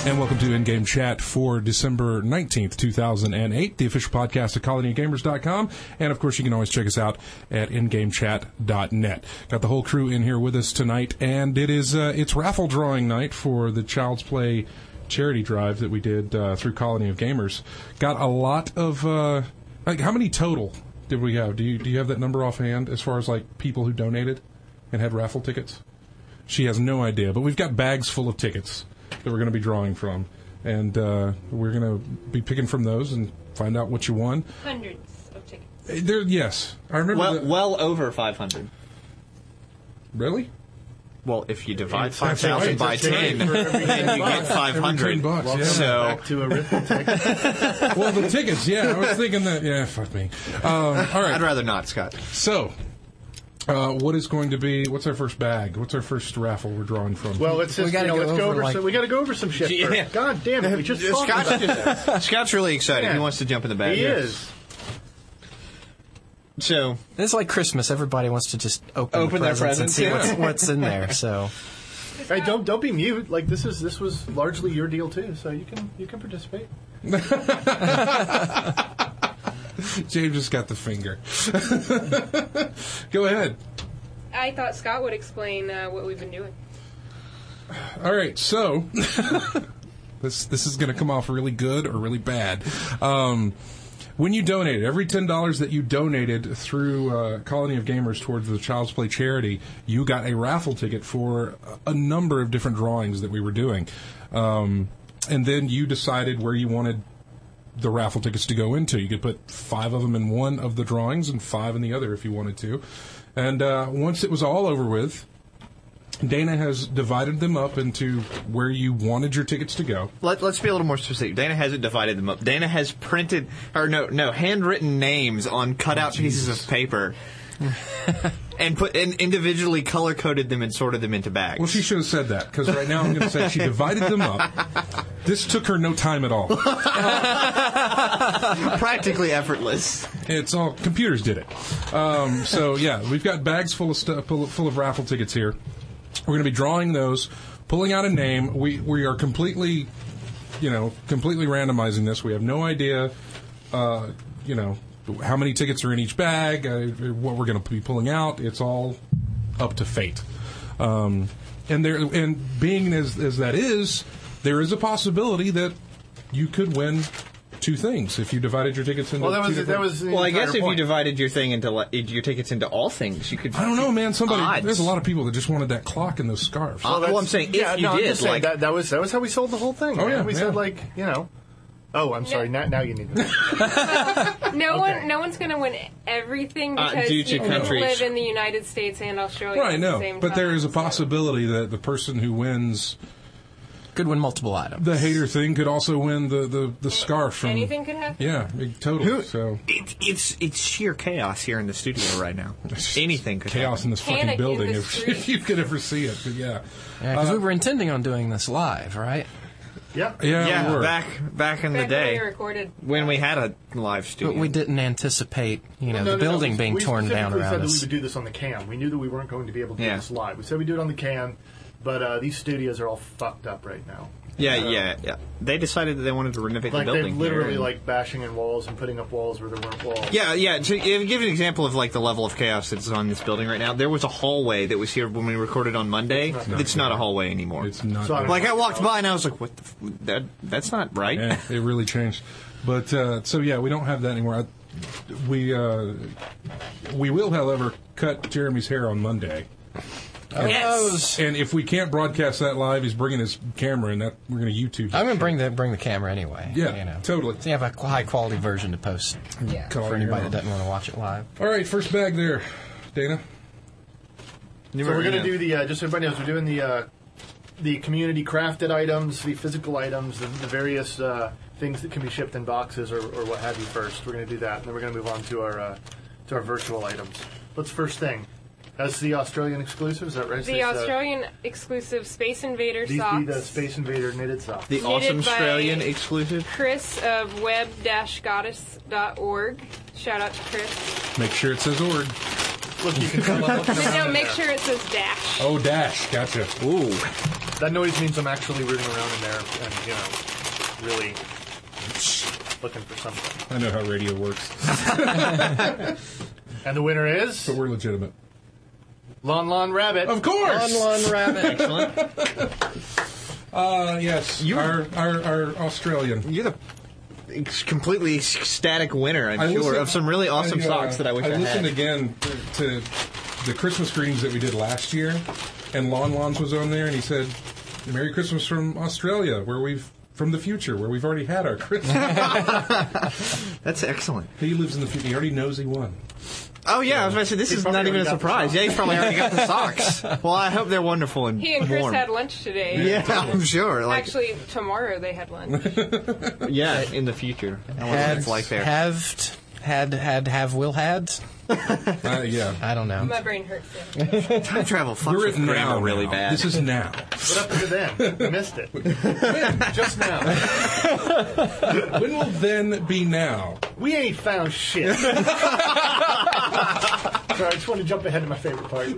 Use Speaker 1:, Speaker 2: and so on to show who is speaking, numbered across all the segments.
Speaker 1: And welcome to In-Game Chat for December 19th, 2008, the official podcast at colonyofgamers.com. And, of course, you can always check us out at ingamechat.net. Got the whole crew in here with us tonight, and it's raffle drawing night for the Child's Play charity drive that we did through Colony of Gamers. Got a lot of... how many total did we have? Do you have that number offhand as far as, people who donated and had raffle tickets? She has no idea, but we've got bags full of tickets that we're going to be drawing from, and we're going to be picking from those and find out what you won.
Speaker 2: Hundreds of tickets.
Speaker 1: Yes, I remember.
Speaker 3: Well over 500.
Speaker 1: Really?
Speaker 3: Well, if you divide 5,000 by 10, then you get 500.
Speaker 1: $10, yeah.
Speaker 3: So
Speaker 4: back to arithmetic.
Speaker 1: Well, the tickets. Yeah, I was thinking that. Yeah, fuck me. All right.
Speaker 3: I'd rather not, Scott.
Speaker 1: So. What's our first bag? What's our first raffle we're drawing from?
Speaker 4: Well, let's just, let's go over we got to go over some shit first. God damn it, we just talked about this.
Speaker 3: Scott's really excited.
Speaker 4: Yeah.
Speaker 3: He wants to jump in the bag.
Speaker 4: He is.
Speaker 3: So
Speaker 5: it's like Christmas. Everybody wants to just open
Speaker 3: their
Speaker 5: presents and see what's in there. So,
Speaker 4: hey, don't be mute. Like this was largely your deal too, so you can participate.
Speaker 1: James just got the finger. Go ahead.
Speaker 2: I thought Scott would explain what we've been doing.
Speaker 1: All right, so this is going to come off really good or really bad. When you donated, every $10 that you donated through Colony of Gamers towards the Child's Play charity, you got a raffle ticket for a number of different drawings that we were doing. And then you decided where you wanted the raffle tickets to go into. You could put 5 of them in one of the drawings and 5 in the other if you wanted to. And once it was all over with, Dana has divided them up into where you wanted your tickets to go.
Speaker 3: Let's be a little more specific. Dana hasn't divided them up. Dana has printed, handwritten names on cutout pieces of paper. And individually color-coded them and sorted them into bags.
Speaker 1: Well, she should have said that, because right now I'm going to say she divided them up. This took her no time at all.
Speaker 3: Practically effortless.
Speaker 1: It's all, computers did it. So, yeah, we've got bags full of stuff, full of raffle tickets here. We're going to be drawing those, pulling out a name. We are completely randomizing this. We have no idea, how many tickets are in each bag, what we're going to be pulling out. It's all up to fate. And being as that is, there is a possibility that you could win 2 things if you divided your tickets into
Speaker 4: I
Speaker 3: guess if you divided your thing into your tickets into all things, you could.
Speaker 1: I don't know, man. There's a lot of people that just wanted that clock and those scarves.
Speaker 3: I'm saying if you did,
Speaker 4: that was how we sold the whole thing.
Speaker 1: Oh, yeah,
Speaker 4: we said Oh, I'm sorry. Now you need to.
Speaker 2: No one's going to win everything because
Speaker 3: due to
Speaker 2: you can
Speaker 3: countries.
Speaker 2: live in the United States and Australia
Speaker 1: Right,
Speaker 2: at the same
Speaker 1: but
Speaker 2: time.
Speaker 1: there is a possibility that the person who wins
Speaker 5: could win multiple items.
Speaker 1: the hater thing could also win the scarf from
Speaker 2: Anything could happen.
Speaker 1: Yeah, totally. So
Speaker 3: It's sheer chaos here in the studio right now. Anything could
Speaker 1: chaos in this fucking
Speaker 2: Panic in
Speaker 1: building
Speaker 2: the
Speaker 1: if you could ever see it. But yeah,
Speaker 5: Because we were intending on doing this live, right?
Speaker 4: Yeah.
Speaker 1: we were.
Speaker 3: back in the
Speaker 2: Back when
Speaker 3: day
Speaker 2: we recorded.
Speaker 3: when we had a live studio.
Speaker 5: But we didn't anticipate, the building being torn down
Speaker 4: We
Speaker 5: around
Speaker 4: said that we
Speaker 5: us.
Speaker 4: would do this on the cam. We knew that we weren't going to be able to do
Speaker 3: Yeah.
Speaker 4: this live. We said we'd do it on the cam, but these studios are all fucked up right now.
Speaker 3: Yeah. They decided that they wanted to renovate the
Speaker 4: Like
Speaker 3: building.
Speaker 4: they're literally
Speaker 3: here.
Speaker 4: like bashing in walls and putting up walls where there weren't walls.
Speaker 3: Yeah. To give an example of the level of chaos that's on this building right now, there was a hallway that was here when we recorded on Monday. It's not a hallway anymore.
Speaker 1: It's not.
Speaker 4: So
Speaker 1: good.
Speaker 3: I walked by and I was like, "What? That's not right."
Speaker 1: Yeah, it really changed. But we don't have that anymore. We will, however, cut Jeremy's hair on Monday.
Speaker 5: Yes.
Speaker 1: And if we can't broadcast that live, he's bringing his camera, and that we're going to YouTube.
Speaker 5: I'm going to bring the camera anyway.
Speaker 1: Yeah, totally.
Speaker 5: So you have a high quality version to post for anybody that doesn't want to watch it live.
Speaker 1: All right, first bag there, Dana.
Speaker 4: So we're going to do the just so everybody knows, we're doing the community crafted items, the physical items, the various things that can be shipped in boxes or what have you. First, we're going to do that, and then we're going to move on to our virtual items. What's the first thing? That's the Australian exclusive, is that right?
Speaker 2: The Australian exclusive Space Invader
Speaker 4: These
Speaker 2: socks.
Speaker 4: be the Space Invader knitted socks.
Speaker 3: The
Speaker 2: Knitted
Speaker 3: awesome
Speaker 2: by
Speaker 3: Australian exclusive.
Speaker 2: Chris of web-goddess.org. Shout out to Chris.
Speaker 1: Make sure it says org.
Speaker 4: Look, you can come up.
Speaker 2: No, make sure it says dash.
Speaker 1: Oh, dash. Gotcha.
Speaker 3: Ooh.
Speaker 4: That noise means I'm actually rooting around in there and, really looking for something.
Speaker 1: I know how radio works.
Speaker 4: And the winner is...
Speaker 1: But we're legitimate.
Speaker 4: Lon Rabbit.
Speaker 1: Of course!
Speaker 5: Lon Rabbit.
Speaker 3: Excellent.
Speaker 1: Yes. Our Australian.
Speaker 3: You're the completely ecstatic winner, I'm sure, of some really awesome socks that I wish I had.
Speaker 1: I listened again to the Christmas greetings that we did last year, and Lon's was on there, and he said, "Merry Christmas from Australia, from the future, where we've already had our Christmas."
Speaker 3: That's excellent.
Speaker 1: He lives in the future. He already knows he won.
Speaker 3: Oh, yeah, I was about to say, this is not even a surprise. Yeah, he's probably already got the socks. Well, I hope they're wonderful and
Speaker 2: He and Chris
Speaker 3: warm.
Speaker 2: had lunch today.
Speaker 3: Yeah, I'm sure.
Speaker 2: Actually, tomorrow they had lunch.
Speaker 3: Yeah, in the future. I wonder what it's like there.
Speaker 5: Will had.
Speaker 1: Yeah.
Speaker 5: I don't know.
Speaker 2: My brain hurts. Yeah.
Speaker 3: Time travel fucks
Speaker 1: We're
Speaker 3: with
Speaker 1: at
Speaker 3: grammar
Speaker 1: now.
Speaker 3: really bad.
Speaker 1: This is now.
Speaker 4: What happened to then? I missed it. Just now.
Speaker 1: When will then be now?
Speaker 4: We ain't found shit. Sorry, I just want to jump ahead to my favorite part.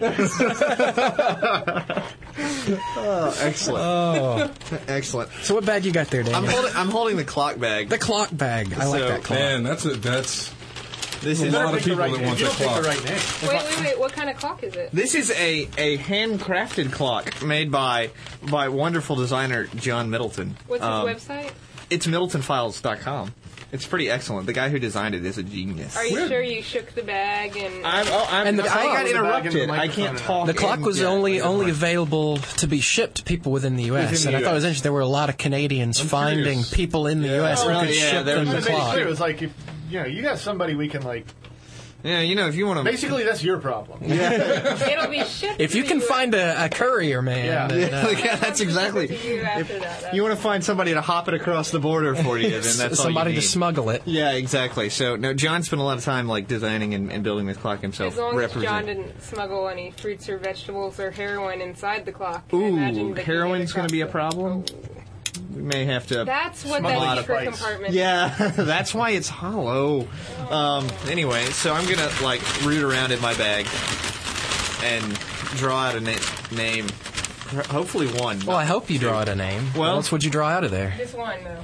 Speaker 3: Excellent. Excellent.
Speaker 5: So what bag you got there, Daniel?
Speaker 3: I'm holding the clock bag.
Speaker 5: The clock bag. I like that clock.
Speaker 1: Man, that's
Speaker 3: This
Speaker 1: a
Speaker 3: is
Speaker 1: lot of people that want
Speaker 4: You
Speaker 1: that
Speaker 4: don't pick
Speaker 1: clock.
Speaker 4: the right name.
Speaker 2: Wait. What kind of clock is it?
Speaker 3: This is a handcrafted clock made by wonderful designer John Middleton.
Speaker 2: What's his website?
Speaker 3: It's MiddletonFiles.com. It's pretty excellent. The guy who designed it is a genius.
Speaker 2: Are you sure you shook the bag and...
Speaker 3: I got
Speaker 4: the bag
Speaker 3: interrupted.
Speaker 4: and the
Speaker 3: I can't talk.
Speaker 5: The clock was only available to be shipped to people within the U.S.
Speaker 3: Within the
Speaker 5: and I thought it was
Speaker 3: US.
Speaker 5: interesting. There were a lot of Canadians finding
Speaker 1: curious.
Speaker 5: people in the U.S. who
Speaker 3: really?
Speaker 5: could
Speaker 3: Yeah,
Speaker 5: ship
Speaker 3: there
Speaker 5: them
Speaker 3: was
Speaker 5: the
Speaker 4: To make it
Speaker 5: clock.
Speaker 4: clear, it was like, if, you got somebody we can,
Speaker 3: Yeah, if you want to...
Speaker 4: basically that's your problem.
Speaker 2: It'll be shipped
Speaker 5: If you
Speaker 2: to
Speaker 5: can
Speaker 2: the
Speaker 5: find a courier man,
Speaker 4: Yeah.
Speaker 5: then,
Speaker 3: Yeah, that's exactly...
Speaker 2: To you after that.
Speaker 3: You want to find somebody to hop it across the border for you, then that's
Speaker 5: somebody
Speaker 3: all you
Speaker 5: to
Speaker 3: need.
Speaker 5: smuggle it.
Speaker 3: Yeah, exactly. So, no, John spent a lot of time designing and building this clock himself.
Speaker 2: As long as John didn't smuggle any fruits or vegetables or heroin inside the clock. I imagine
Speaker 3: Ooh,
Speaker 2: that
Speaker 3: heroin's going to be a
Speaker 2: across
Speaker 3: problem? We may have to...
Speaker 2: That's what
Speaker 4: Smuggle
Speaker 2: that
Speaker 4: out of
Speaker 2: secret
Speaker 4: bites.
Speaker 2: compartment
Speaker 3: Yeah, that's why it's hollow. Anyway, so I'm gonna root around in my bag and draw out a name. Hopefully one.
Speaker 5: Well, I hope you draw out a name.
Speaker 3: Well-
Speaker 5: what else would you draw out of there?
Speaker 2: This one, though.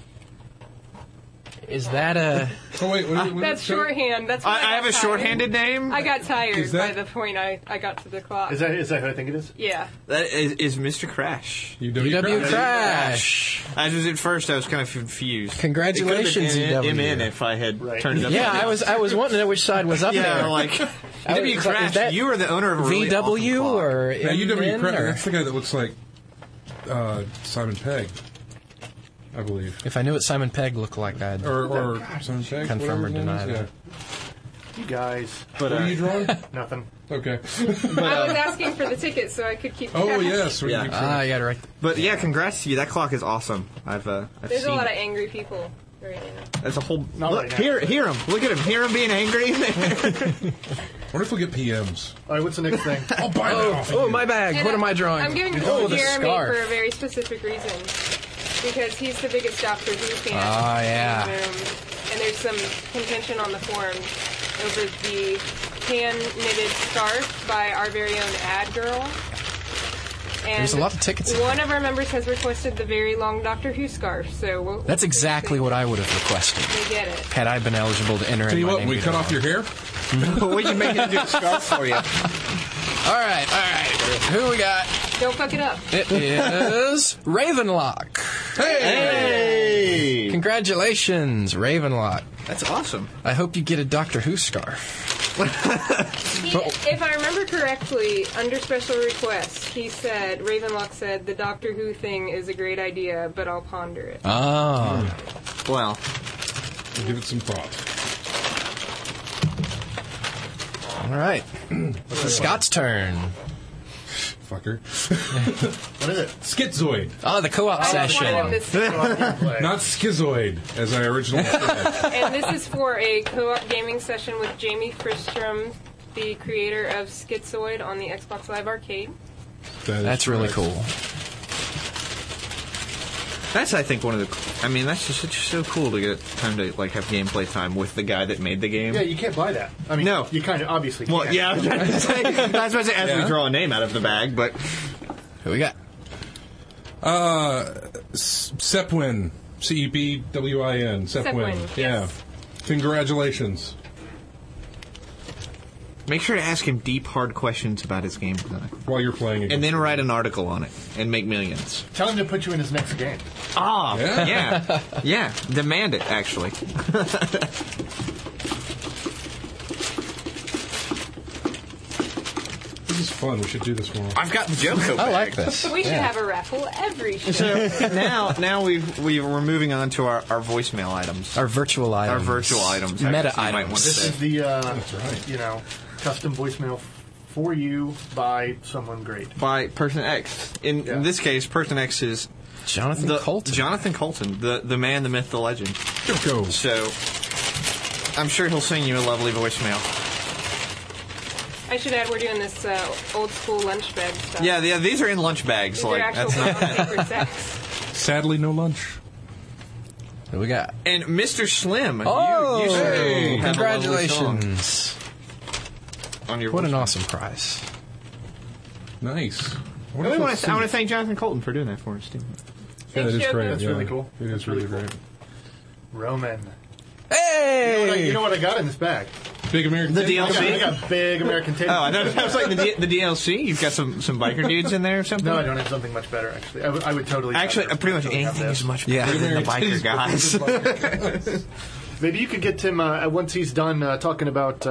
Speaker 5: Is that a...
Speaker 1: Oh, wait.
Speaker 2: That's shorthand. That's why
Speaker 3: I have a
Speaker 2: got tired.
Speaker 3: shorthanded name.
Speaker 2: I got tired
Speaker 1: Is that-
Speaker 2: by the point I got to the clock.
Speaker 4: Is that who I think it is?
Speaker 2: Yeah.
Speaker 3: That is Mr. Crash.
Speaker 5: UW Crash.
Speaker 3: As was at first, I was kind of confused.
Speaker 5: Congratulations,
Speaker 3: it could have been
Speaker 5: UW.
Speaker 3: MN if I had
Speaker 4: Right.
Speaker 3: turned it up.
Speaker 5: Yeah, I was wanting to know which side was up
Speaker 3: Yeah,
Speaker 5: there.
Speaker 3: like UW
Speaker 5: is
Speaker 3: Crash.
Speaker 5: that
Speaker 3: You are the owner of a really
Speaker 5: VW
Speaker 3: awesome clock.
Speaker 5: or
Speaker 1: Now, UW
Speaker 5: MN,
Speaker 1: Craig,
Speaker 5: or-
Speaker 1: that's the guy that looks like Simon Pegg, I believe.
Speaker 5: If I knew what Simon Pegg looked like, I'd...
Speaker 1: Or Simon Pegg?
Speaker 5: Confirm
Speaker 1: whatever
Speaker 5: or
Speaker 1: his name
Speaker 5: deny
Speaker 1: is,
Speaker 5: that.
Speaker 4: You guys.
Speaker 3: But,
Speaker 1: What are you drawing?
Speaker 4: Nothing.
Speaker 1: Okay.
Speaker 2: I was asking for the ticket so I could keep track.
Speaker 1: Oh, yes.
Speaker 3: Yeah.
Speaker 5: I got it right.
Speaker 3: But yeah, congrats to you. That clock is awesome. I've
Speaker 2: There's
Speaker 3: seen
Speaker 2: a lot
Speaker 3: it.
Speaker 2: of angry people right now.
Speaker 3: There's a whole.
Speaker 4: Not
Speaker 3: Look,
Speaker 4: right now.
Speaker 3: hear him. Look at him. Hear him being angry in there.
Speaker 1: What if we get PMs?
Speaker 4: All right, what's the next thing?
Speaker 1: I'll buy that off of
Speaker 5: Oh,
Speaker 1: you.
Speaker 5: my bag.
Speaker 2: And
Speaker 5: What am I drawing?
Speaker 2: I'm giving it
Speaker 5: Oh,
Speaker 2: to
Speaker 5: the
Speaker 2: Jeremy
Speaker 5: scarf.
Speaker 2: for a very specific reason. Because he's the biggest Doctor Who fan.
Speaker 5: Oh, yeah.
Speaker 2: in the room. And there's some contention on the forums over the hand-knitted scarf by our very own ad girl. And
Speaker 5: There's a lot of tickets.
Speaker 2: One of our members has requested the very long Doctor Who scarf, so
Speaker 5: That's exactly what I would have requested
Speaker 2: They get it.
Speaker 5: had I been eligible to enter
Speaker 1: Tell
Speaker 5: in
Speaker 1: you
Speaker 5: my
Speaker 1: what,
Speaker 5: name.
Speaker 1: we cut off your hair?
Speaker 3: we can make him do a scarf for you.
Speaker 5: All right. Who we got?
Speaker 2: Don't fuck it up.
Speaker 5: It is Ravenlock.
Speaker 3: Hey,
Speaker 5: Congratulations, Ravenlock.
Speaker 3: that's awesome.
Speaker 5: I hope you get a Doctor Who scarf.
Speaker 2: If I remember correctly, under special request, Ravenlock said, the Doctor Who thing is a great idea, but I'll ponder it.
Speaker 5: Oh.
Speaker 3: Well,
Speaker 1: We'll give it some thought.
Speaker 5: All right. Scott's turn.
Speaker 1: Fucker.
Speaker 4: What is it?
Speaker 1: Schizoid.
Speaker 5: Oh, the co-op
Speaker 2: I just
Speaker 5: session.
Speaker 2: wanted him to say-
Speaker 1: Not schizoid, as I originally said.
Speaker 2: And this is for a co-op gaming session with Jamie Fristrom, the creator of Schizoid on the Xbox Live Arcade.
Speaker 5: That's really cool.
Speaker 3: that's I think one of the. I mean, that's just so cool to get time to have gameplay time with the guy that made the game.
Speaker 4: Yeah, you can't buy that. I mean,
Speaker 3: No.
Speaker 4: you kind of obviously
Speaker 3: Well,
Speaker 4: can't.
Speaker 3: yeah, I was about to say, as we
Speaker 1: Yeah.
Speaker 3: draw a name out of the bag, but
Speaker 5: Who we got?
Speaker 1: Cepwin. Cepwin.
Speaker 2: Cepwin,
Speaker 1: Yeah.
Speaker 2: yes.
Speaker 1: Congratulations.
Speaker 3: Make sure to ask him deep, hard questions about his game design.
Speaker 1: While you're playing against
Speaker 3: And then
Speaker 1: him.
Speaker 3: write an article on it and make millions.
Speaker 4: Tell him to put you in his next game.
Speaker 3: Ah,
Speaker 1: Yeah.
Speaker 3: yeah. Demand it, actually.
Speaker 1: This is fun. We should do this more.
Speaker 3: I've got the Joko bag.
Speaker 5: I like this.
Speaker 2: We should have a raffle every show.
Speaker 3: So now we're moving on to our voicemail items.
Speaker 5: Our virtual items.
Speaker 3: Our virtual items.
Speaker 5: Meta
Speaker 3: actually, you might
Speaker 5: items.
Speaker 3: want to
Speaker 4: This
Speaker 3: say.
Speaker 4: is the
Speaker 1: right.
Speaker 4: custom voicemail for you by someone great.
Speaker 3: By Person X. In this case, Person X is
Speaker 5: Jonathan Colton.
Speaker 3: Jonathan Colton, the man, the myth, the legend.
Speaker 1: Joko.
Speaker 3: So I'm sure he'll sing you a lovely voicemail.
Speaker 2: I should add, we're doing this old school lunch bag stuff.
Speaker 3: Yeah, these are in lunch bags.
Speaker 2: These are actual
Speaker 3: that's not.
Speaker 2: paper sacks.
Speaker 1: Sadly, no lunch.
Speaker 5: What we got?
Speaker 3: And Mr. Slim,
Speaker 5: Oh,
Speaker 3: you should have a lovely song
Speaker 5: congratulations.
Speaker 3: on your
Speaker 5: What an
Speaker 3: voicemail.
Speaker 5: awesome prize.
Speaker 1: Nice.
Speaker 3: I want to thank Jonathan Colton for doing that for us, too.
Speaker 1: Yeah, that is
Speaker 2: Thanks,
Speaker 1: great.
Speaker 2: Joko.
Speaker 4: That's
Speaker 1: yeah.
Speaker 4: really cool.
Speaker 1: It is
Speaker 4: That's
Speaker 1: really
Speaker 4: really
Speaker 1: great.
Speaker 4: Roman.
Speaker 5: Hey!
Speaker 4: You know what I got in this bag?
Speaker 1: Big American
Speaker 3: The
Speaker 1: Teddy.
Speaker 3: DLC?
Speaker 4: I got big American titties.
Speaker 3: Oh, I thought that was like the DLC. You've got some biker dudes in there or something?
Speaker 4: No, I don't have something much better, actually. I would totally...
Speaker 3: Actually,
Speaker 4: rather-
Speaker 3: pretty much
Speaker 4: totally have
Speaker 3: anything
Speaker 4: this.
Speaker 3: is much
Speaker 5: Yeah.
Speaker 3: better than the biker guys.
Speaker 4: Maybe you could get Tim, once he's done talking about,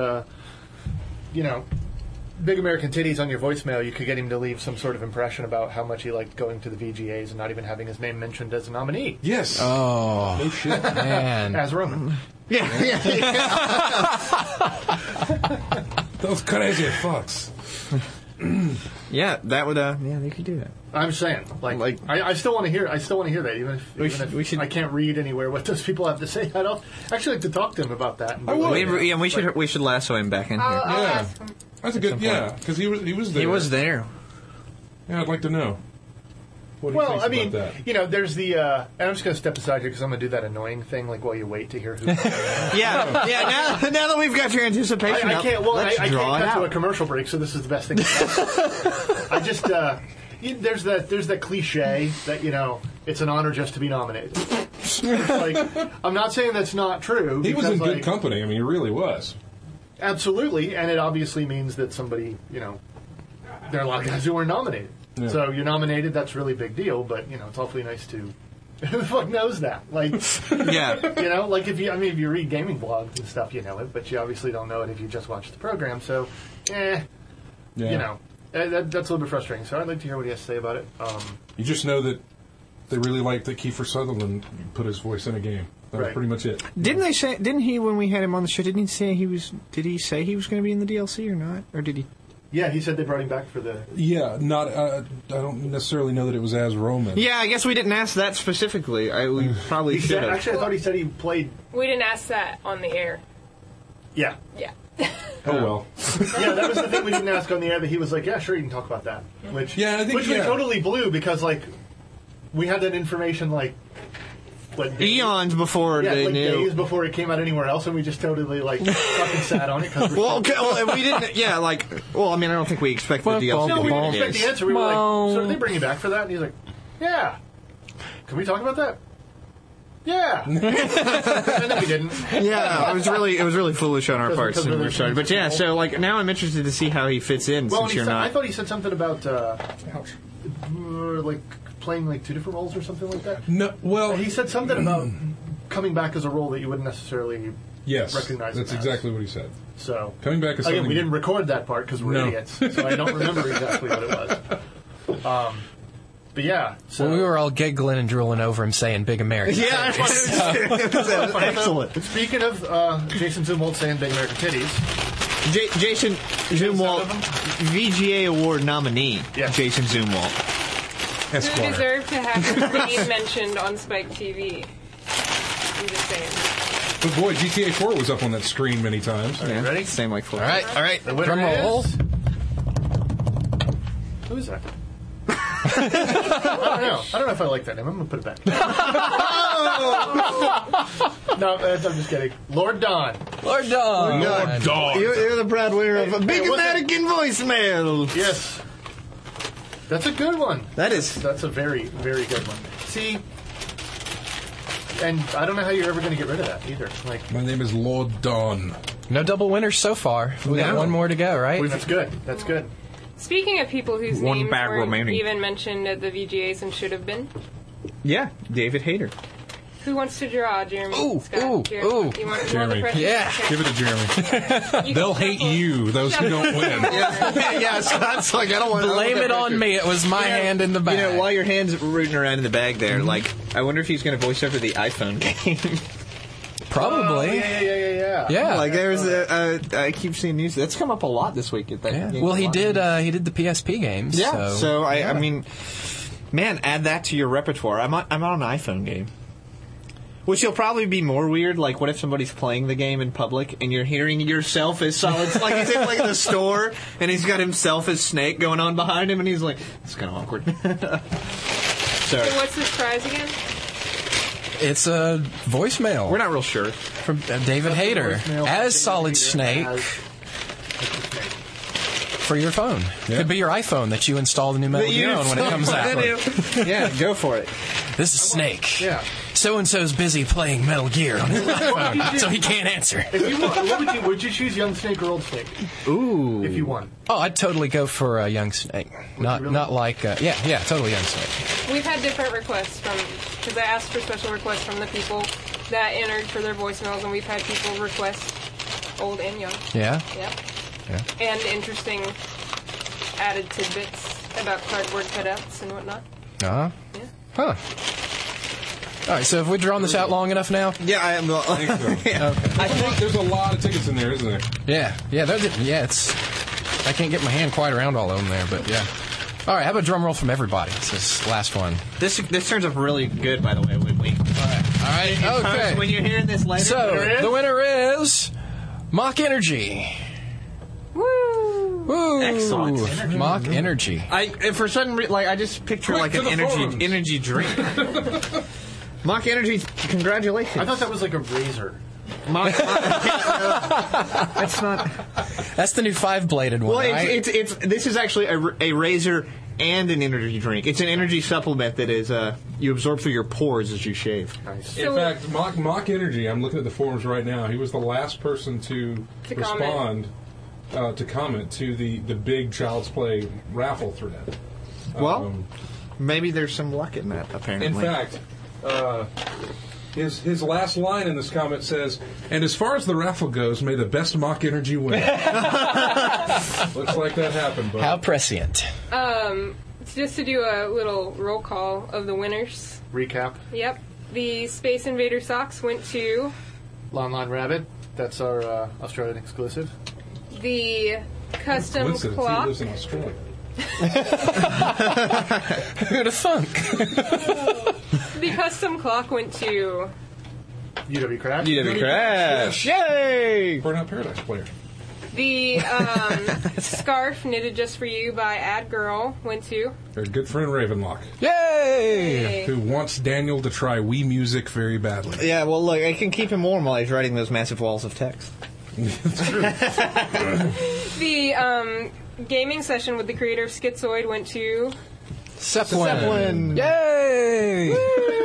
Speaker 4: big American titties on your voicemail, you could get him to leave some sort of impression about how much he liked going to the VGAs and not even having his name mentioned as a nominee.
Speaker 1: Yes.
Speaker 5: Oh,
Speaker 1: No shit.
Speaker 5: man.
Speaker 4: As Roman.
Speaker 3: Yeah.
Speaker 1: Those crazy fucks.
Speaker 3: Yeah, that would. Yeah, they could do that.
Speaker 4: I'm just saying,
Speaker 3: Like-
Speaker 4: I still want to hear. I still want to hear that, even if
Speaker 3: we should-
Speaker 4: I can't read anywhere what those people have to say. I'd actually like to talk to him about that. And
Speaker 1: I would.
Speaker 3: We should lasso him back in here.
Speaker 2: I'll
Speaker 1: Yeah.
Speaker 2: ask him.
Speaker 1: That's a good, because he was there.
Speaker 3: He was there.
Speaker 1: Yeah, I'd like to know. What he
Speaker 4: Well,
Speaker 1: thinks
Speaker 4: I mean,
Speaker 1: about that.
Speaker 4: there's the. And I'm just going to step aside here because I'm going to do that annoying thing, like while you wait to hear who.
Speaker 3: Yeah. Now that we've got your anticipation,
Speaker 4: I
Speaker 3: up,
Speaker 4: can't. Well, I
Speaker 3: let's
Speaker 4: can't
Speaker 3: draw it
Speaker 4: cut to a
Speaker 3: out.
Speaker 4: commercial break, so this is the best thing. I just there's that cliche that it's an honor just to be nominated. I'm not saying that's not true.
Speaker 1: He was
Speaker 4: because,
Speaker 1: in good company. I mean, he really was.
Speaker 4: Absolutely, and it obviously means that somebody, there are a lot of guys who weren't nominated.
Speaker 1: Yeah.
Speaker 4: So you're nominated. That's a really big deal. But it's awfully nice to. Who the fuck knows that? Like,
Speaker 3: Yeah.
Speaker 4: like if you read gaming blogs and stuff, you know it, but you obviously don't know it if you just watch the program. So,
Speaker 1: Yeah.
Speaker 4: that's a little bit frustrating. So I'd like to hear what he has to say about it.
Speaker 1: You just know that they really liked that Kiefer Sutherland put his voice in a game. That was
Speaker 4: Right.
Speaker 1: pretty much it.
Speaker 3: Didn't he when we had him on the show? Did he say he was going to be in the DLC or not? Or did he?
Speaker 4: Yeah, he said they brought him back for the.
Speaker 1: Yeah, not. I don't necessarily know that it was as Roman.
Speaker 3: Yeah, I guess we didn't ask that specifically. We probably should have.
Speaker 4: Actually, I thought he said he played.
Speaker 2: We didn't ask that on the air.
Speaker 4: Yeah,
Speaker 2: Yeah.
Speaker 1: Oh well.
Speaker 4: yeah, that was the thing we didn't ask on the air. That he was like, "Yeah, sure, you can talk about that." Which
Speaker 1: Yeah, I think-
Speaker 4: which we
Speaker 1: yeah.
Speaker 4: totally blew because we had that information what
Speaker 3: Eons before they knew.
Speaker 4: days before it came out anywhere else, and we just totally fucking sat on it. Cause we're
Speaker 3: Well, okay, well, we didn't. Yeah, I mean, I don't think we expected the DLC.
Speaker 4: no, we
Speaker 3: to
Speaker 4: didn't
Speaker 3: be
Speaker 4: expect the answer. We were like, "So did they bring you back for that?" And he's like, "Yeah." Can we talk about that? Yeah. And then we didn't.
Speaker 3: Yeah, it was really foolish on our part
Speaker 4: Because
Speaker 3: when we
Speaker 4: we're
Speaker 3: started. But yeah, so now I'm interested to see how he fits in
Speaker 4: Well,
Speaker 3: since you're
Speaker 4: I
Speaker 3: not.
Speaker 4: thought he said something about playing two different roles or something like that.
Speaker 1: No. Well,
Speaker 4: He said something about coming back as a role that you wouldn't necessarily
Speaker 1: yes.
Speaker 4: recognize
Speaker 1: That's
Speaker 4: him as.
Speaker 1: exactly what he said.
Speaker 4: So
Speaker 1: Coming back as
Speaker 4: again,
Speaker 1: something.
Speaker 4: we didn't record that part because we're
Speaker 1: No.
Speaker 4: idiots, so I don't remember exactly what it was. But yeah, so
Speaker 5: Well, we were all giggling and drooling over him saying "Big American."
Speaker 3: Yeah, it was excellent.
Speaker 4: Speaking of Jason Zumwalt saying "Big American Titties,"
Speaker 3: Jason Zumwalt, VGA Award nominee.
Speaker 4: Yeah.
Speaker 3: Jason Zumwalt.
Speaker 2: Who
Speaker 1: Esquire.
Speaker 2: deserved to have his name mentioned on Spike TV? I'm just saying.
Speaker 1: But boy, GTA 4 was up on that screen many times.
Speaker 3: Yeah,
Speaker 4: ready?
Speaker 3: Same like four.
Speaker 5: All right.
Speaker 4: the winner
Speaker 5: Drum roll.
Speaker 4: is. Who is that? I don't know if I like that name. I'm gonna put it back. No, I'm just kidding. Lord Don.
Speaker 5: Lord Don.
Speaker 1: Dog.
Speaker 3: You're the proud winner of a Big
Speaker 4: Hey, what's
Speaker 3: American voicemail.
Speaker 4: Yes. That's a good one.
Speaker 3: That's
Speaker 4: a very, very good one. See, and I don't know how you're ever going to get rid of that either. Like,
Speaker 1: my name is Lord Don.
Speaker 5: No double winners so far. We got one more to go, right?
Speaker 4: That's good. That's good.
Speaker 2: Speaking of people whose
Speaker 3: One
Speaker 2: names
Speaker 3: bag
Speaker 2: weren't
Speaker 3: remaining.
Speaker 2: even mentioned at the VGAs and should have been,
Speaker 3: Yeah, David Hayter.
Speaker 2: who wants to draw, Jeremy?
Speaker 5: Ooh,
Speaker 2: Scott, Jeremy.
Speaker 5: ooh.
Speaker 2: You want to roll
Speaker 1: Jeremy.
Speaker 2: the pressure?
Speaker 5: Yeah.
Speaker 2: Okay.
Speaker 1: Give it to Jeremy.
Speaker 2: You
Speaker 1: They'll
Speaker 2: can
Speaker 1: hate
Speaker 2: shuffle-
Speaker 1: you, those who don't win.
Speaker 3: Yeah, Scott's like, I don't want to
Speaker 5: Blame it on me. It was my hand in the bag.
Speaker 3: You know, while your hand's rooting around in the bag there, like, I wonder if he's going to voice over the iPhone game.
Speaker 5: Probably.
Speaker 4: Oh, yeah.
Speaker 5: Yeah.
Speaker 3: Like, there's I keep seeing news. That's come up a lot this week. At that
Speaker 5: Yeah.
Speaker 3: game.
Speaker 5: Well, he did the PSP games.
Speaker 3: Yeah. So,
Speaker 5: yeah.
Speaker 3: I mean, man, add that to your repertoire. I'm on an iPhone game. Which will probably be more weird. Like, what if somebody's playing the game in public and you're hearing yourself as Solid? Like, he's in like the store and he's got himself as Snake going on behind him, and he's like, "It's kind of awkward." Sorry,
Speaker 2: So what's this prize again?
Speaker 5: It's a voicemail
Speaker 3: we're not real sure.
Speaker 5: from David Hayter as Solid Snake for your phone. Could be your iPhone that you install the new Metal Gear on when it comes out.
Speaker 3: Yeah, go for it.
Speaker 5: This is Snake.
Speaker 4: Yeah.
Speaker 5: So-and-so's busy playing Metal Gear on his iPhone, so he can't answer.
Speaker 4: If you won, what would you choose, Young Snake or Old Snake?
Speaker 3: Ooh.
Speaker 4: If you won.
Speaker 5: Oh, I'd totally go for Young Snake. Not like... yeah, totally Young Snake.
Speaker 2: We've had different requests because I asked for special requests from the people that entered for their voicemails, and we've had people request old and young.
Speaker 5: Yeah?
Speaker 2: Yep.
Speaker 5: Yeah.
Speaker 2: And interesting added tidbits about cardboard cutouts and whatnot.
Speaker 5: Uh-huh.
Speaker 2: Yeah.
Speaker 5: Huh. All right, so have we drawn this out long enough now?
Speaker 3: Yeah, I am.
Speaker 1: I think there's a lot of tickets in there, isn't there?
Speaker 5: Yeah, it's... I can't get my hand quite around all of them there, but yeah. All right, how about a drum roll from everybody? This is last one.
Speaker 3: This turns up really good, by the way. When we
Speaker 5: All right, okay.
Speaker 3: when you're hearing this later,
Speaker 5: So, the winner is... Mach Energy.
Speaker 2: Woo!
Speaker 5: Woo!
Speaker 3: Excellent.
Speaker 5: Mach Energy.
Speaker 3: For some reason, I just picture
Speaker 1: Quick
Speaker 3: like
Speaker 1: to
Speaker 3: an
Speaker 1: the forums.
Speaker 3: energy drink. Mach Energy, congratulations.
Speaker 4: I thought that was like a razor.
Speaker 3: That's not.
Speaker 5: That's the new 5-bladed one,
Speaker 3: Well,
Speaker 5: right?
Speaker 3: this is actually a razor and an energy drink. It's an energy supplement that is you absorb through your pores as you shave.
Speaker 4: Nice.
Speaker 1: In fact, Mock Energy, I'm looking at the forums right now, he was the last person to respond, to comment to the big Child's Play raffle thread.
Speaker 3: Well, maybe there's some luck in that, apparently.
Speaker 1: In fact, his last line in this comment says, "And as far as the raffle goes, may the best Mach Energy win." Looks like that happened, bud.
Speaker 5: How prescient.
Speaker 2: Just to do a little roll call of the winners.
Speaker 4: Recap.
Speaker 2: Yep. The Space Invader socks went to
Speaker 4: Lon Lon Rabbit. That's our Australian exclusive.
Speaker 2: the custom
Speaker 1: Coincidence,
Speaker 2: clock.
Speaker 1: he lives in Australia.
Speaker 5: Who'd have thunk?
Speaker 2: The custom clock went to
Speaker 4: UW Craft.
Speaker 3: UW Crash. Yay!
Speaker 1: Burnout Paradise player.
Speaker 2: the scarf knitted just for you by Ad Girl went to
Speaker 1: Our good friend Ravenlock,
Speaker 5: Yay!
Speaker 1: who wants Daniel to try Wii Music very badly.
Speaker 3: Yeah, well, look, I can keep him warm while he's writing those massive walls of text.
Speaker 1: It's true.
Speaker 2: the gaming session with the creator of Schizoid went to
Speaker 5: Zeppelin. Yay!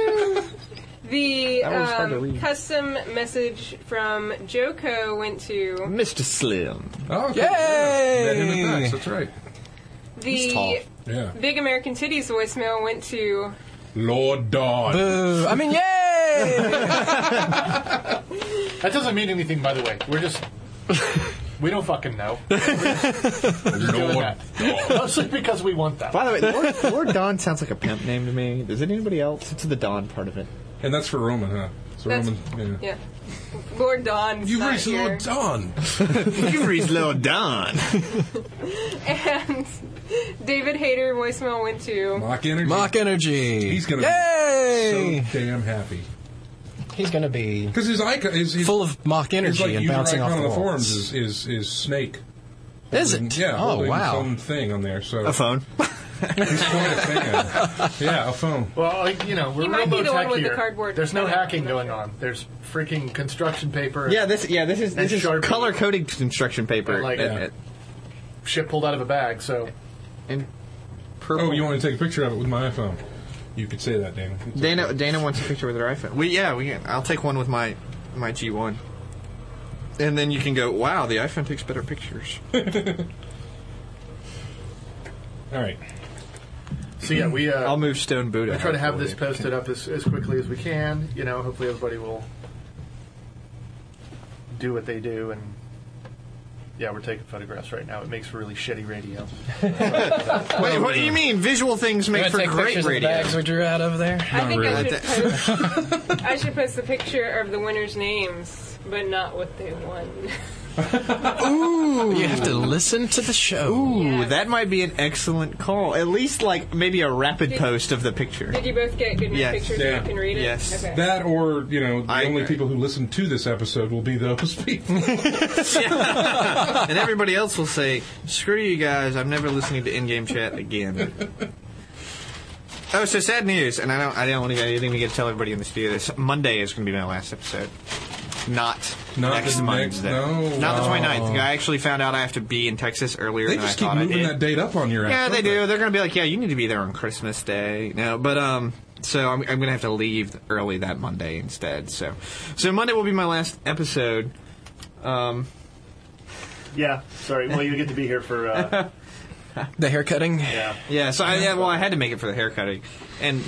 Speaker 2: the
Speaker 3: That was hard to read.
Speaker 2: custom message from Joko went to
Speaker 3: Mr. Slim.
Speaker 1: Oh, okay.
Speaker 5: Yay!
Speaker 1: Met him at PAX, that's right.
Speaker 2: the
Speaker 3: tall.
Speaker 1: Yeah.
Speaker 2: Big American Titties voicemail went to
Speaker 1: Lord Dawn.
Speaker 5: Boo. I mean, yay!
Speaker 4: That doesn't mean anything, by the way. We're just... we don't fucking know. We're just doing
Speaker 1: Lord
Speaker 4: that.
Speaker 1: Dawn.
Speaker 4: Mostly because we want that.
Speaker 3: By the way, Lord Don sounds like a pimp name to me. Does it anybody else? It's the Don part of it.
Speaker 1: And that's for Roman, huh? So
Speaker 2: That's-
Speaker 1: Roman, yeah.
Speaker 2: Lord Don's
Speaker 1: You've
Speaker 2: not
Speaker 1: reached
Speaker 2: here.
Speaker 1: Lord Dawn.
Speaker 3: You reached Lord Don.
Speaker 2: And David Hayter voicemail went to
Speaker 1: Mach Energy.
Speaker 5: Mach Energy.
Speaker 1: He's going to
Speaker 5: Yay!
Speaker 1: be so damn happy.
Speaker 5: He's going to be
Speaker 1: Because his icon is
Speaker 5: full of Mach
Speaker 1: his
Speaker 5: Energy
Speaker 1: like
Speaker 5: and
Speaker 1: user
Speaker 5: bouncing off
Speaker 1: icon
Speaker 5: the
Speaker 1: on the forums
Speaker 5: walls.
Speaker 1: is Snake.
Speaker 5: Is it?
Speaker 1: Yeah.
Speaker 5: Oh,
Speaker 1: holding
Speaker 5: wow.
Speaker 1: some thing on there. So
Speaker 3: A phone.
Speaker 1: he's quite a fan. Yeah, a phone.
Speaker 4: Well, like, you know, we're
Speaker 2: He
Speaker 4: real
Speaker 2: might be
Speaker 4: low
Speaker 2: the one
Speaker 4: tech
Speaker 2: with the
Speaker 4: here.
Speaker 2: cardboard
Speaker 4: There's no
Speaker 2: cutout.
Speaker 4: hacking going on. There's freaking construction paper.
Speaker 3: Yeah, this is
Speaker 4: Sharpie.
Speaker 3: color coded construction paper.
Speaker 4: Like
Speaker 1: Yeah.
Speaker 4: shit pulled out of a bag. So
Speaker 3: And purple.
Speaker 1: Oh, you want me to take a picture of it with my iPhone? You could say that, Dana. It's okay.
Speaker 3: Dana wants a picture with her iPhone. We can. I'll take one with my G1. And then you can go, wow, the iPhone takes better pictures.
Speaker 1: All right.
Speaker 4: So yeah,
Speaker 3: I'll move Stone Buddha.
Speaker 4: We try to have this posted up as quickly as we can. Hopefully everybody will do what they do. And yeah, we're taking photographs right now. It makes for really shitty radio.
Speaker 3: Wait, what do you mean? Visual things make for great radio.
Speaker 5: Of the bags we drew out over there.
Speaker 2: I think
Speaker 1: really.
Speaker 2: I should post the picture of the winners' names, but not what they won.
Speaker 3: Ooh.
Speaker 5: You have to listen to the show.
Speaker 3: Ooh,
Speaker 2: Yeah.
Speaker 3: that might be an excellent call. At least, maybe a rapid post of the picture.
Speaker 2: Did you both get good enough
Speaker 3: Yes.
Speaker 2: pictures
Speaker 1: Yeah.
Speaker 2: so you can read it?
Speaker 3: Yes.
Speaker 2: Okay.
Speaker 1: That or, the
Speaker 3: I
Speaker 1: only
Speaker 3: agree.
Speaker 1: people who listen to this episode will be those people.
Speaker 3: And everybody else will say, screw you guys, I'm never listening to in-game chat again. Oh, so sad news, and I didn't even get to tell everybody in the studio this. Monday is going to be my last episode. Not next
Speaker 1: the
Speaker 3: Monday.
Speaker 1: no.
Speaker 3: Not the 29th. I actually found out I have to be in Texas earlier
Speaker 1: They
Speaker 3: than I
Speaker 1: just keep
Speaker 3: thought I
Speaker 1: moving
Speaker 3: did.
Speaker 1: that date up on your ass.
Speaker 3: Yeah,
Speaker 1: don't
Speaker 3: they do. They're going to be like, yeah, you need to be there on Christmas Day. No, but so I'm going to have to leave early that Monday instead. So Monday will be my last episode.
Speaker 4: Yeah, sorry. Well, you get to be here for.
Speaker 5: The haircutting.
Speaker 4: Yeah.
Speaker 3: Yeah, so I had to make it for the haircutting, and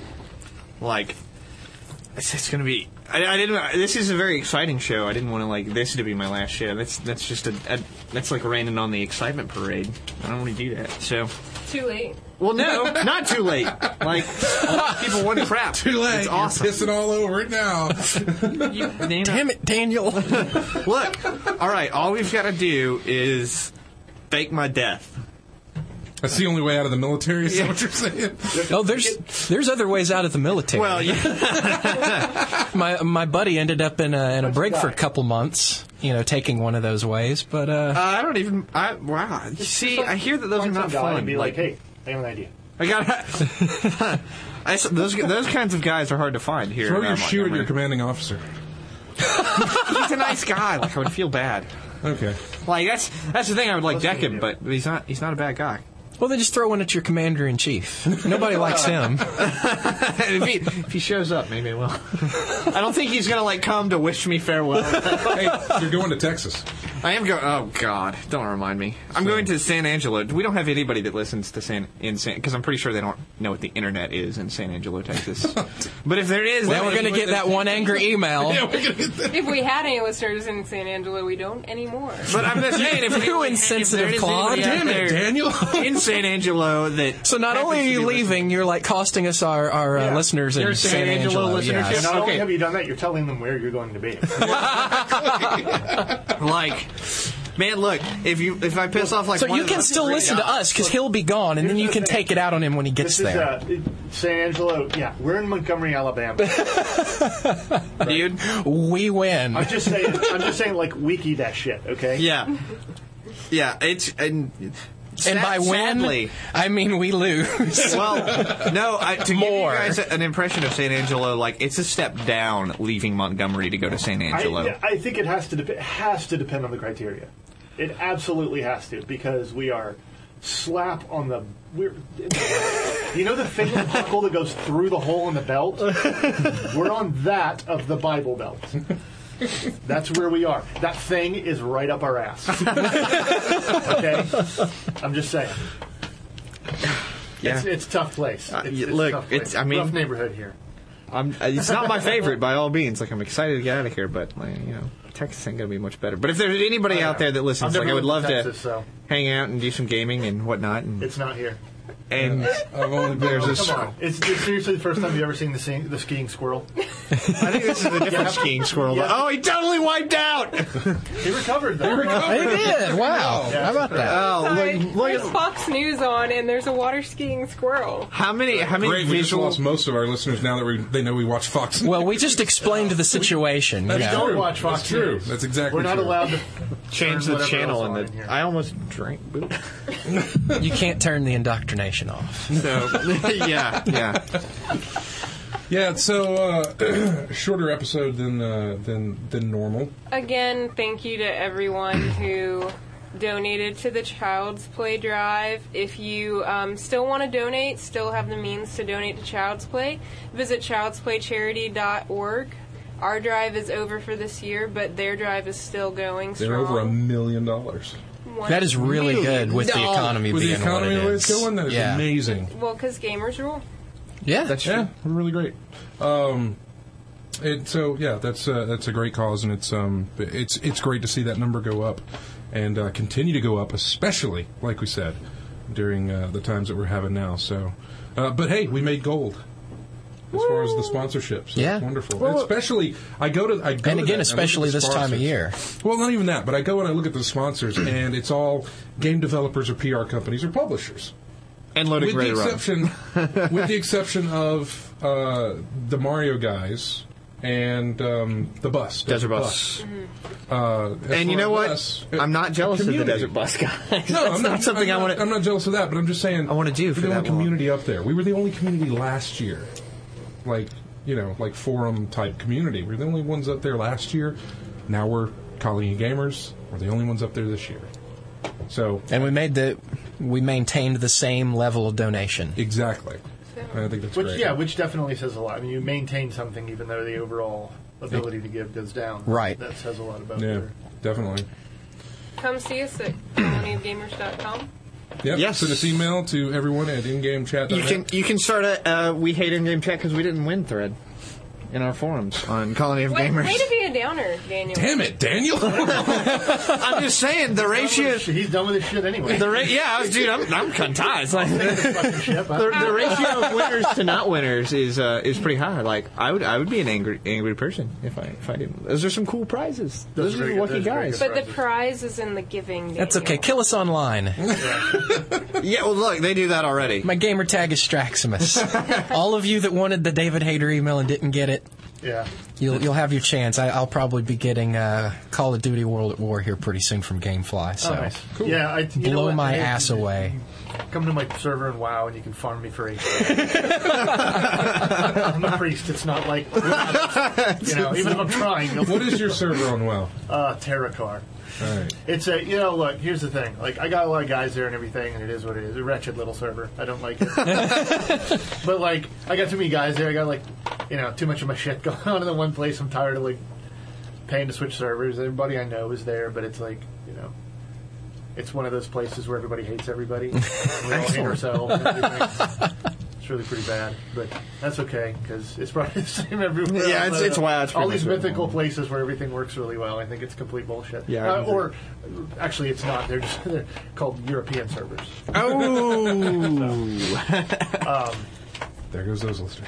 Speaker 3: it's going to be. I didn't. This is a very exciting show. I didn't want this to be my last show. That's just that's like raining on the excitement parade. I don't want to do that. So.
Speaker 2: Too late.
Speaker 3: Well, no, not too late. A lot of people want crap.
Speaker 1: Too late.
Speaker 3: It's awesome.
Speaker 1: You're pissing all over it now.
Speaker 5: Damn it, Daniel.
Speaker 3: Look, all right. All we've got to do is fake my death.
Speaker 1: That's the only way out of the military, is that what you're saying?
Speaker 5: Oh, there's other ways out of the military.
Speaker 3: Well, yeah.
Speaker 5: my buddy ended up in a brig for a couple months, taking one of those ways. But
Speaker 3: I don't even. Wow. See, I hear that those are not fun.
Speaker 4: And be like, hey, I have an idea.
Speaker 3: I got those kinds of guys are hard to find here.
Speaker 1: Throw your
Speaker 3: around
Speaker 1: shoe at your
Speaker 3: Montgomery.
Speaker 1: commanding officer.
Speaker 3: He's a nice guy. I would feel bad.
Speaker 1: Okay.
Speaker 3: That's the thing. I would deck him, but he's not a bad guy.
Speaker 5: well, then just throw one at your commander in chief. Nobody likes him.
Speaker 3: if he shows up, maybe I will. I don't think he's gonna come to wish me farewell.
Speaker 1: Hey, you're going to Texas.
Speaker 3: I am going. Oh God! Don't remind me. I'm going to San Angelo. We don't have anybody that listens to because I'm pretty sure they don't know what the internet is in San Angelo, Texas. But if there is,
Speaker 5: Well, we're going to get that one angry email.
Speaker 2: If we had any listeners in San Angelo, we don't anymore.
Speaker 3: But I'm just saying, if
Speaker 5: You insensitive Claude.
Speaker 1: Damn it, Daniel.
Speaker 3: in San Angelo, that
Speaker 5: So not only are you leaving, you're costing us our listeners in
Speaker 3: Your
Speaker 5: San Angelo.
Speaker 3: listenership.
Speaker 5: Yes.
Speaker 4: Not only
Speaker 3: Okay.
Speaker 4: have you done that, you're telling them where you're going to be.
Speaker 3: Man, look, if I piss off
Speaker 5: So
Speaker 3: one
Speaker 5: you
Speaker 3: of
Speaker 5: can
Speaker 3: the-
Speaker 5: still listen to us because he'll be gone, and then you can take it out on him when he gets
Speaker 4: This
Speaker 5: there.
Speaker 4: is San Angelo. Yeah, we're in Montgomery, Alabama.
Speaker 3: dude.
Speaker 5: We win.
Speaker 4: I'm just saying, wiki that shit, okay?
Speaker 3: Yeah, it's and
Speaker 5: And by win,
Speaker 3: sadly,
Speaker 5: I mean we lose.
Speaker 3: well, no, to give
Speaker 5: More.
Speaker 3: you guys an impression of San Angelo, it's a step down leaving Montgomery to go to San Angelo.
Speaker 4: I think it has to depend on the criteria. It absolutely has to, because we are slap on the. The thing with the buckle that goes through the hole in the belt? We're on that of the Bible Belt. That's where we are. That thing is right up our ass. Okay? I'm just saying.
Speaker 3: Yeah.
Speaker 4: It's a tough place.
Speaker 3: Look,
Speaker 4: a tough place. Rough neighborhood here.
Speaker 3: It's not my favorite by all means. I'm excited to get out of here, but Texas ain't gonna be much better. But if there's anybody out there that listens,
Speaker 4: I've never
Speaker 3: I would love
Speaker 4: lived in Texas,
Speaker 3: to
Speaker 4: so
Speaker 3: hang out and do some gaming and whatnot. And,
Speaker 4: it's not here.
Speaker 1: I've only been
Speaker 3: There's a
Speaker 4: Come on. It's seriously the first time you've ever seen the skiing squirrel.
Speaker 3: I think this is a different skiing squirrel.
Speaker 4: Yeah.
Speaker 3: Oh, he totally wiped out.
Speaker 4: He recovered, though.
Speaker 5: They did. Wow.
Speaker 4: Yeah.
Speaker 5: How about that?
Speaker 3: Oh, look
Speaker 2: There's
Speaker 3: at
Speaker 2: Fox News on, and there's a water skiing squirrel.
Speaker 3: how many
Speaker 1: Great, we just
Speaker 3: visuals.
Speaker 1: lost most of our listeners now that they know we watch Fox.
Speaker 5: Well, we just explained the situation.
Speaker 4: We
Speaker 5: know.
Speaker 4: don't watch Fox
Speaker 1: That's true.
Speaker 4: News.
Speaker 1: That's exactly
Speaker 4: We're not
Speaker 1: true.
Speaker 4: allowed to
Speaker 3: Change
Speaker 4: turn
Speaker 3: the
Speaker 4: whatever
Speaker 3: channel
Speaker 4: else on
Speaker 3: and
Speaker 4: in here.
Speaker 3: I almost drank booze.
Speaker 5: You can't turn the indoctrination off.
Speaker 3: So yeah.
Speaker 1: Yeah, so shorter episode than normal.
Speaker 2: Again, thank you to everyone who donated to the Child's Play Drive. If you still want to donate, still have the means to donate to Child's Play, visit childsplaycharity.org. Our drive is over for this year, but their drive is still going strong.
Speaker 1: They're over $1 million.
Speaker 5: That is really good with the economy
Speaker 1: With
Speaker 5: being
Speaker 1: the economy
Speaker 5: what
Speaker 1: the way
Speaker 5: it
Speaker 1: it's
Speaker 5: is.
Speaker 1: going, that is amazing.
Speaker 2: Well, because gamers rule.
Speaker 5: Yeah, that's true.
Speaker 1: Yeah, really great. That's a great cause, and it's great to see that number go up and continue to go up, especially like we said during the times that we're having now. So, but hey, we made gold as far as the sponsorship. So
Speaker 5: Yeah.
Speaker 1: it's wonderful.
Speaker 5: Well,
Speaker 1: especially I go to
Speaker 5: and again, especially this time of year.
Speaker 1: Well, not even that, but I go and I look at the sponsors, and it's all game developers or PR companies or publishers.
Speaker 3: And loading ready to run.
Speaker 1: With the exception of the Mario guys and the bus,
Speaker 3: Desert Bus.
Speaker 1: and
Speaker 3: you know what? I'm not jealous of the Desert Bus guys.
Speaker 1: No,
Speaker 3: I'm not something I want to.
Speaker 1: I'm not jealous of that, but I'm just saying
Speaker 3: I want to do for
Speaker 1: we're the
Speaker 3: that
Speaker 1: only community up there. We were the only community last year, like forum type community. We're the only ones up there last year. Now we're Colony Gamers. We're the only ones up there this year. So
Speaker 5: and we maintained the same level of donation.
Speaker 1: Exactly. I think that's great.
Speaker 4: Yeah, which definitely says a lot. I mean, you maintain something even though the overall ability to give goes down.
Speaker 5: Right.
Speaker 4: That says a lot about
Speaker 1: Yeah,
Speaker 4: your...
Speaker 1: definitely.
Speaker 2: Come see us at colonyofgamers.com.
Speaker 1: Yep.
Speaker 3: Yes.
Speaker 1: Send us email to everyone at ingamechat.net.
Speaker 3: You can start a We Hate In-Game Chat because we didn't win thread in our forums on Colony of Gamers.
Speaker 2: Way to be a downer, Daniel.
Speaker 1: Damn it, Daniel!
Speaker 3: I'm just saying the ratio.
Speaker 4: He's done with his shit anyway.
Speaker 3: Dude, I'm content. It's like
Speaker 4: Fucking ship, huh?
Speaker 3: the ratio of winners to not winners is pretty high. Like I would be an angry person if I didn't. Those are some cool prizes. Those are
Speaker 4: very
Speaker 3: lucky
Speaker 4: good.
Speaker 3: guys.
Speaker 2: But the prize is in the giving, Daniel.
Speaker 5: That's okay. Kill us online.
Speaker 3: Yeah, well, look, they do that already.
Speaker 5: My gamer tag is Straximus. All of you that wanted the David Hayter email and didn't get it,
Speaker 4: Yeah.
Speaker 5: you'll have your chance. I'll probably be getting Call of Duty World at War here pretty soon from GameFly. So
Speaker 4: Oh, nice. Cool. Yeah, you know
Speaker 5: blow
Speaker 4: what?
Speaker 5: my
Speaker 4: Hey,
Speaker 5: ass away.
Speaker 4: Come to my server in WoW and you can farm me for $8. I'm a priest. It's not like even if I'm trying.
Speaker 1: What is your server on WoW?
Speaker 4: Terracar.
Speaker 1: All right.
Speaker 4: It's look, here's the thing. Like, I got a lot of guys there and everything, and it is what it is. A wretched little server. I don't like it. But, like, I got too many guys there. I got, like, too much of my shit going on in the one place. I'm tired of, like, paying to switch servers. Everybody I know is there, but it's like, it's one of those places where everybody hates everybody. We all hate ourselves and everything. It's really pretty bad, but that's okay, because it's probably the same everywhere.
Speaker 3: Yeah,
Speaker 4: else.
Speaker 3: it's WoW. It's
Speaker 4: all
Speaker 3: pretty
Speaker 4: these
Speaker 3: much
Speaker 4: mythical
Speaker 3: WoW.
Speaker 4: places where everything works really well. I think it's complete bullshit.
Speaker 3: Yeah,
Speaker 4: or actually, it's not. They're called European servers.
Speaker 3: Oh.
Speaker 1: There goes those listeners.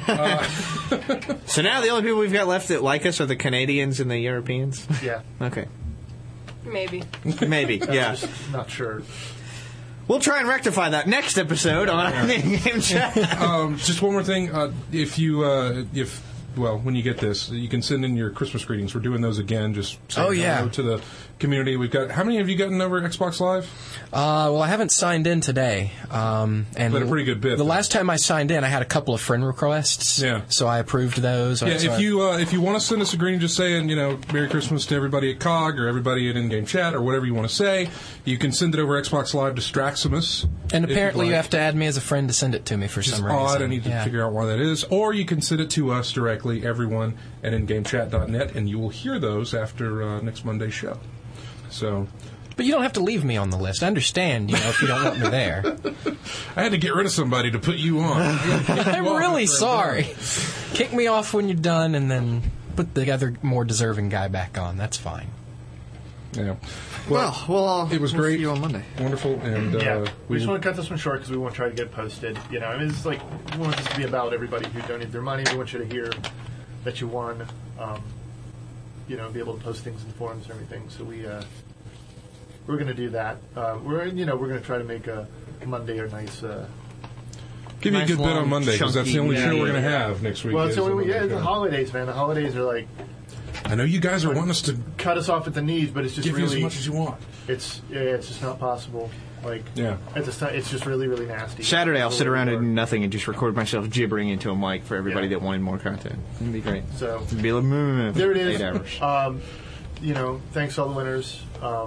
Speaker 3: So now the only people we've got left that like us are the Canadians and the Europeans.
Speaker 4: Yeah,
Speaker 3: Okay.
Speaker 2: Maybe.
Speaker 3: Maybe. Yeah.
Speaker 4: just not sure.
Speaker 3: We'll try and rectify that next episode on In-Game Chat.
Speaker 1: Just one more thing. When you get this, you can send in your Christmas greetings. We're doing those again. Just saying hello to the community. We've got how many have you gotten over Xbox Live?
Speaker 5: Well, I haven't signed in today. And
Speaker 1: But a pretty good bit.
Speaker 5: The last time I signed in, I had a couple of friend requests.
Speaker 1: Yeah.
Speaker 5: So I approved those.
Speaker 1: Yeah, if you want to send us a greeting, just saying Merry Christmas to everybody at COG or everybody at In-Game Chat or whatever you want to say, you can send it over Xbox Live to Straximus.
Speaker 5: And apparently you have to add me as a friend to send it to me for some reason.
Speaker 1: Odd. I need to figure out why that is. Or you can send it to us directly, everyone at ingamechat.net, and you will hear those after next Monday's show. So,
Speaker 5: but you don't have to leave me on the list. I understand, if you don't want me there.
Speaker 1: I had to get rid of somebody to put you on.
Speaker 5: I'm really sorry. Kick me off when you're done, and then put the other more deserving guy back on. That's fine.
Speaker 1: Yeah.
Speaker 3: Well,
Speaker 1: it was
Speaker 3: we'll
Speaker 1: great.
Speaker 3: See you on Monday.
Speaker 1: Wonderful, and
Speaker 4: we just want to cut this one short because we want to try to get posted. I mean, it's like we want this to be about everybody who donated their money. We want you to hear that you won. Be able to post things in the forums and everything. So we're going to do that. We're going to try to make a Monday a nice.
Speaker 1: Give me a good bit on Monday because that's the only show we're going to have next week.
Speaker 4: Well, it's the holidays, man. The holidays are like.
Speaker 1: I know you guys are wanting us to
Speaker 4: cut us off at the knees, but it's just
Speaker 1: give
Speaker 4: really
Speaker 1: you as much as you want.
Speaker 4: It's just not possible. Like,
Speaker 1: yeah,
Speaker 4: it's just really, really nasty.
Speaker 3: Saturday, I'll sit around and do nothing and just record myself gibbering into a mic for everybody that wanted more content. It'd be great.
Speaker 4: So
Speaker 3: it'd be like,
Speaker 4: there it is.
Speaker 3: 8 hours.
Speaker 4: Thanks to all the winners.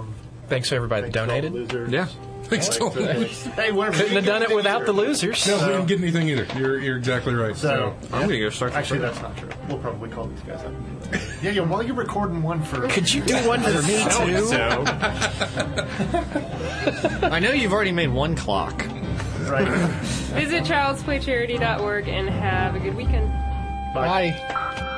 Speaker 5: Thanks to everybody that donated.
Speaker 4: Losers.
Speaker 3: Yeah.
Speaker 1: Thanks to all the losers.
Speaker 4: Hey, whatever.
Speaker 5: Couldn't have done it without the losers.
Speaker 1: No, we didn't get anything either. You're exactly right.
Speaker 4: So,
Speaker 3: I'm going to go start.
Speaker 4: actually, that's not true. We'll probably call these guys up. Yeah, while you're recording one for...
Speaker 5: Could you do one for me, too?
Speaker 3: I know you've already made one clock.
Speaker 4: Right.
Speaker 2: Visit childsplaycharity.org and have a good weekend.
Speaker 5: Bye.